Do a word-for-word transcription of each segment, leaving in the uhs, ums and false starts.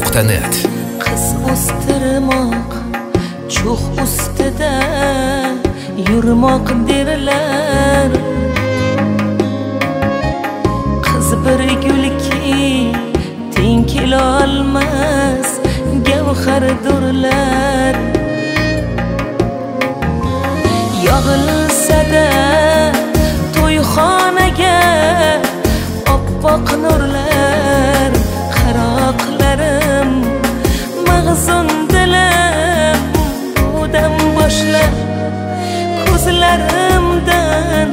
nuqta net. Qiz o'stirmoq cho'x ustida yurmoq derlar. Qiz bir gulki teng kelolmas gavhardurlar. Yog'ilsa-da to'yxonaga oppoq nurlar. Qaroqlarim mag'zun dilim budan boshlab ko'zlarimdan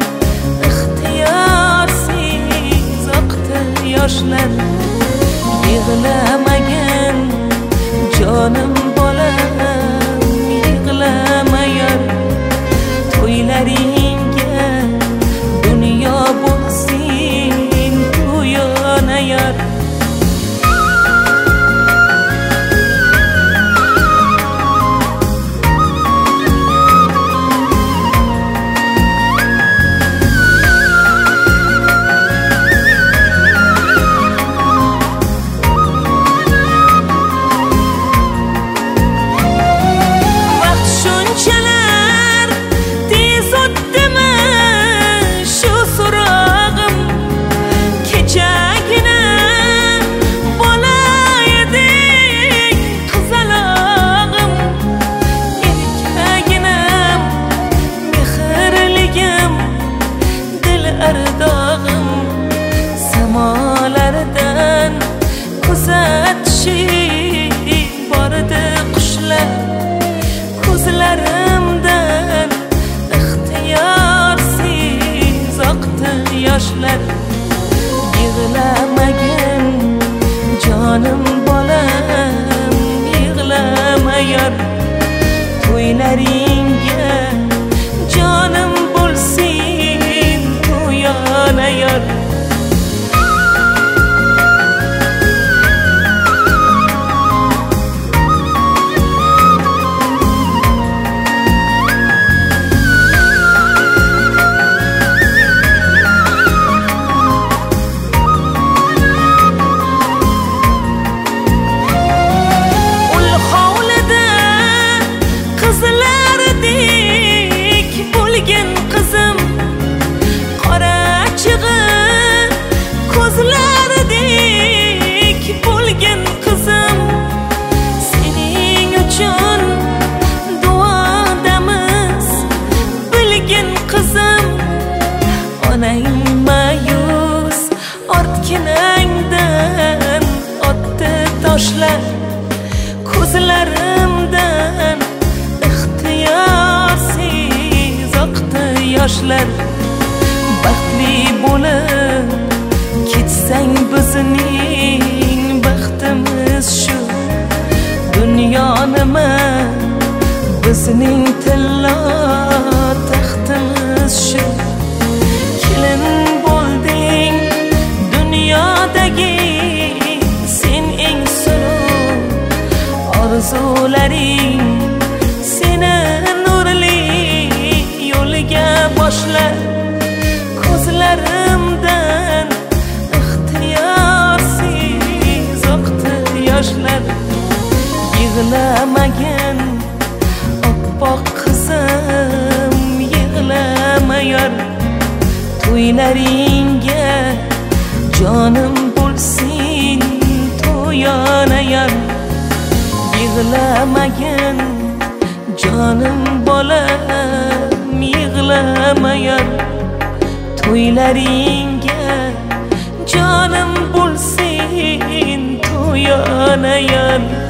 ixtiyorsiz oqdi yoshlar. Yig'lamagin jonim bolam, yig'lama yar. To'ylaringga dunyo bo'lsin to'yona yar. Samolardan kuzatishib bordi qushlar. Ko'zlarimdan ixtiyorsiz oqdi yoshlar. Yig'lamagin jonim bolam, yig'lama yar. To'ylaringga jonim bo'lsin to'yona yar. Ko'zlardek bo'lgan qizim, sening uchun duodamiz bilgin qizim. Onang mayus ortkinangdan otdi toshlar. Ko'zlarimdan ixtiyorsiz oqdi yoshlar. Baxtli bo'lib ketsang bizning baxtimiz shu. Dunyo nima bizning tillo taxtimiz shu. Kelin bo'lding dunyodagi sen eng suluv. Orzularing seni nurli yo'liga boshlar. Ko'zlarimdan ixtiyorsiz oqdi yoshlar. Yig'lamagin oppoq qizim, yig'lama yar. To'ylaringga jonim bo'lsin to'yona yar. Yig'lamagin jonim bolam, yig'lama yar. To'ylaringga jonim bo'lsin to'yona yar.